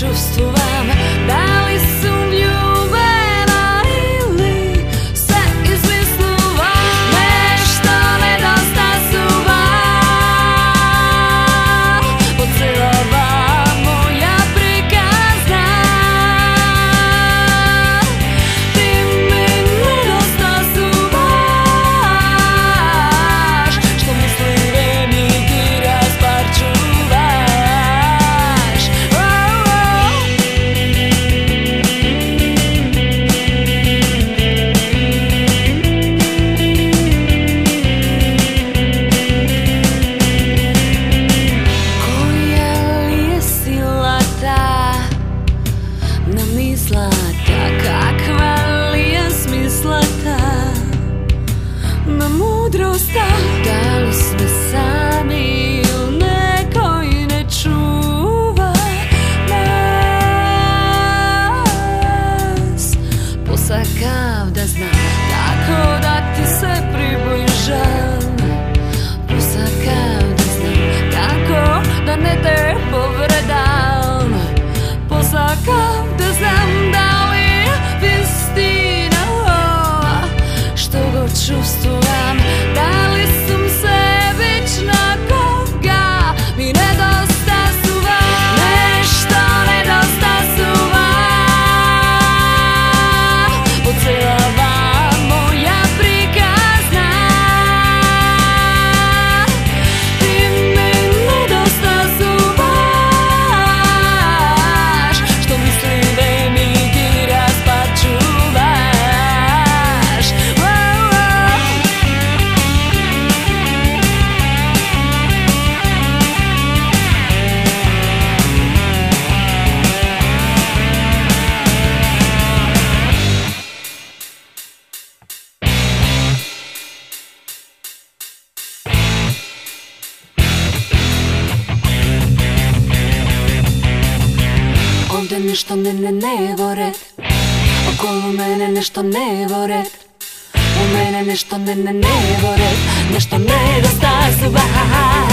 čustvujem, da li sam ljubena ili sve izmislila. Nešto nedostasuva, pocela moja prikazna. Ti mi nedostasuvaš, što misli mi ti rasparčuvaš. Da li sme sami ili neko i ne čuva nas? Posakav da znam kako da ti se približam, posakav da znam kako da ne te povredam, posakav da znam da li je istina što god čustvujem. Da li sam sebična koga mi nedostasuva? Nešto nedostasuva, pocela moja prikazna. Ti mi nedostasuvaš, što mislim da mi ti rasparčuvaš. Ovdje nešto ne vored, okolo mene nešto ne vored, u mene nešto ne vored, nešto nedostasuva.